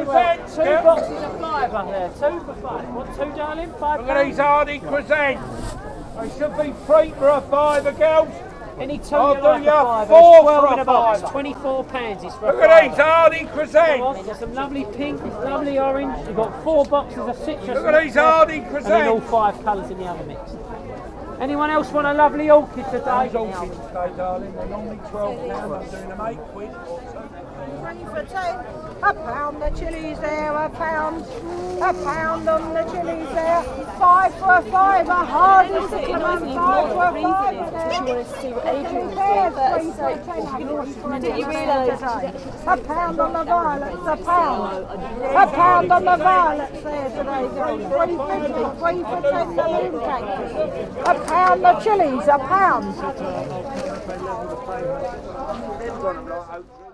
presents. Two boxes of £5 there. 2 for £5. What, 2, darling? £5. Look at these hardy presents. They should be 3 for a £5, girls. Any 2 I'll you do like you a £5. 4 12 for in a a box. £5. £24 is for Look a at these £5. hardy presents. There's some lovely pink, lovely orange. You've got 4 boxes of citrus. Look at these hardy and then all presents. 5 colours in the other mix. Anyone else want a lovely orchid today? These orchids today, darling. They're normally £12. I'm doing them £8 or so. 3 for 10. £1 the chilies there, £1. £1 on the chilies there. 5 for a £5. Hard as it come on, 5 for a £5. She wanted to see what Adrian was doing, but it's like, did you realise? £1 on the violets, £1. £1 on the violets there today, girls. 3.50, 3 for 10 the moon cake. £1 the chilies, £1.